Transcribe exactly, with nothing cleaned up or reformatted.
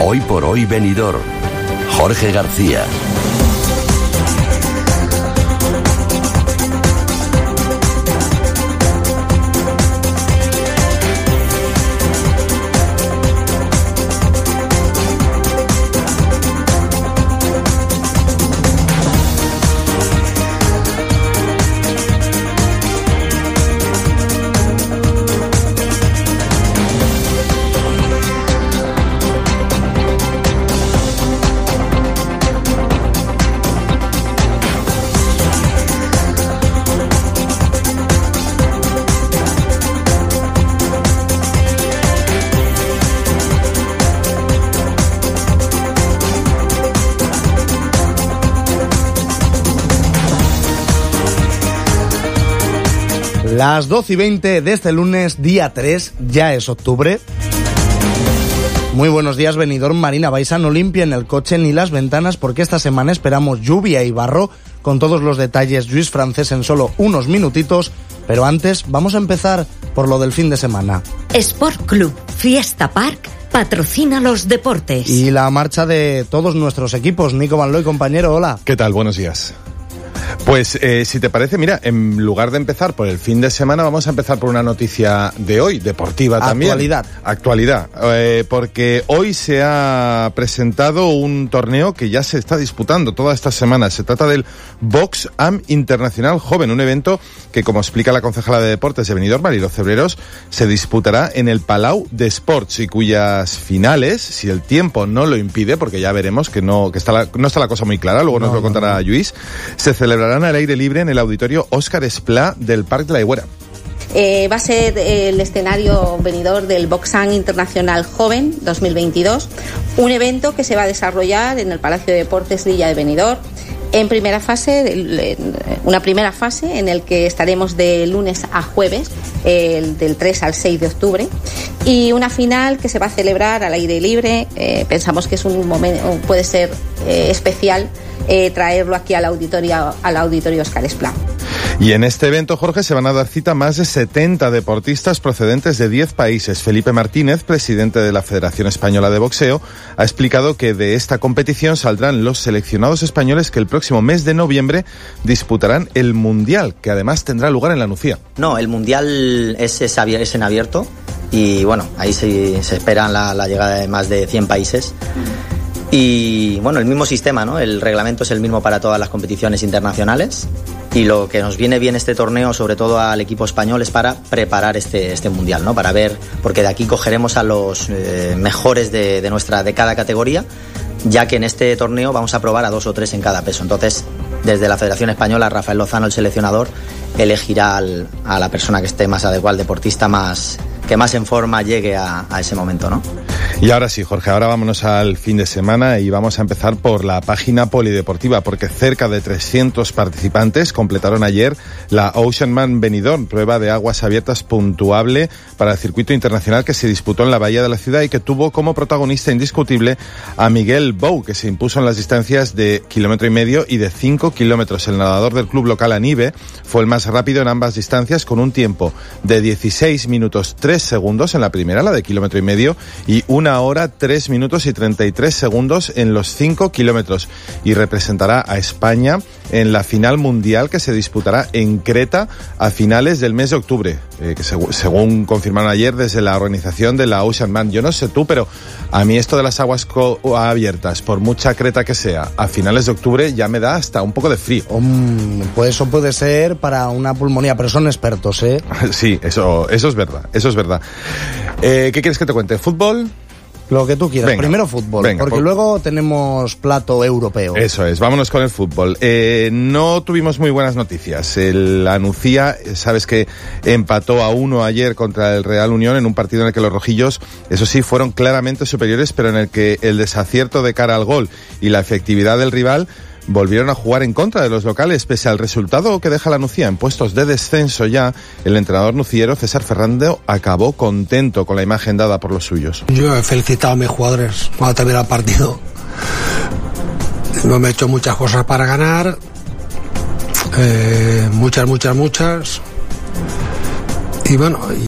Hoy por hoy Benidorm. Jorge García. Las doce y veinte de este lunes, día tres, ya es octubre. Muy buenos días, Benidorm, Marina Baiza. No limpien el coche ni las ventanas porque esta semana esperamos lluvia y barro. Con todos los detalles, Lluís Francés en solo unos minutitos. Pero antes, vamos a empezar por lo del fin de semana. Sport Club Fiesta Park patrocina los deportes. Y la marcha de todos nuestros equipos. Nico Van Looy, compañero, hola. ¿Qué tal? Buenos días. Pues eh, si te parece, mira, en lugar de empezar por el fin de semana, vamos a empezar por una noticia de hoy, deportiva también. Actualidad. Actualidad, eh, porque hoy se ha presentado un torneo que ya se está disputando toda esta semana. Se trata del Box Am Internacional Joven, un evento que, como explica la concejala de Deportes de Benidorm, Marilo Cebreros, se disputará en el Palau de Sports y cuyas finales, si el tiempo no lo impide, porque ya veremos que no que está la, no está la cosa muy clara, luego no, nos lo contará no, no. Lluís, se celebrarán al aire libre en el auditorio Óscar Esplá del Parque de la Higuera. Eh, va a ser el escenario venidor del Box Am Internacional Joven dos mil veintidós, un evento que se va a desarrollar en el Palacio de Deportes Lilla de Benidorm. En primera fase, una primera fase en el que estaremos de lunes a jueves, el del tres al seis de octubre, y una final que se va a celebrar al aire libre. Eh, pensamos que es un momento, puede ser eh, especial eh, traerlo aquí al auditorio, al auditorio Óscar Esplá. Y en este evento, Jorge, se van a dar cita más de setenta deportistas procedentes de diez países. Felipe Martínez, presidente de la Federación Española de Boxeo, ha explicado que de esta competición saldrán los seleccionados españoles que el próximo mes de noviembre disputarán el Mundial, que además tendrá lugar en La Nucía. No, el Mundial es, es, es en abierto y bueno, ahí se, se espera la, la llegada de más de cien países. Y bueno, el mismo sistema, ¿no? El reglamento es el mismo para todas las competiciones internacionales. Y lo que nos viene bien este torneo, sobre todo al equipo español, es para preparar este, este mundial, ¿no? Para ver, porque de aquí cogeremos a los eh, mejores de, de nuestra, de cada categoría, ya que en este torneo vamos a probar a dos o tres en cada peso. Entonces, desde la Federación Española, Rafael Lozano, el seleccionador, elegirá al, a la persona que esté más adecuada, al deportista más, que más en forma llegue a, a ese momento, ¿no? Y ahora sí, Jorge, ahora vámonos al fin de semana y vamos a empezar por la página polideportiva, porque cerca de trescientos participantes completaron ayer la Oceanman Benidorm, prueba de aguas abiertas puntuable para el circuito internacional que se disputó en la bahía de la ciudad y que tuvo como protagonista indiscutible a Miguel Bou, que se impuso en las distancias de kilómetro y medio y de cinco kilómetros. El nadador del club local Anibe fue el más rápido en ambas distancias, con un tiempo de dieciséis minutos tres segundos en la primera, la de kilómetro y medio, y una hora tres minutos y treinta y tres segundos en los cinco kilómetros, y representará a España en la final mundial que se disputará en Creta a finales del mes de octubre, eh, que seg- según confirmaron ayer desde la organización de la Oceanman. Yo no sé tú, pero a mí esto de las aguas co- abiertas, por mucha creta que sea, a finales de octubre ya me da hasta un poco de frío. Um, pues eso puede ser para una pulmonía, pero son expertos, ¿eh? Sí, eso, eso es verdad, eso es verdad. Eh, ¿Qué quieres que te cuente? ¿Fútbol? Lo que tú quieras. Venga, Primero fútbol, venga, porque por... luego tenemos plato europeo. Eso es, vámonos con el fútbol. Eh, no tuvimos muy buenas noticias. El Anuncia, sabes que empató a uno ayer contra el Real Unión en un partido en el que los rojillos, eso sí, fueron claramente superiores, pero en el que el desacierto de cara al gol y la efectividad del rival volvieron a jugar en contra de los locales. Pese al resultado que deja la Nucía en puestos de descenso ya, el entrenador nuciero César Ferrando acabó contento con la imagen dada por los suyos. Yo he felicitado a mis jugadores cuando termina el partido. No me he hecho muchas cosas para ganar, eh, muchas, muchas, muchas. Y bueno...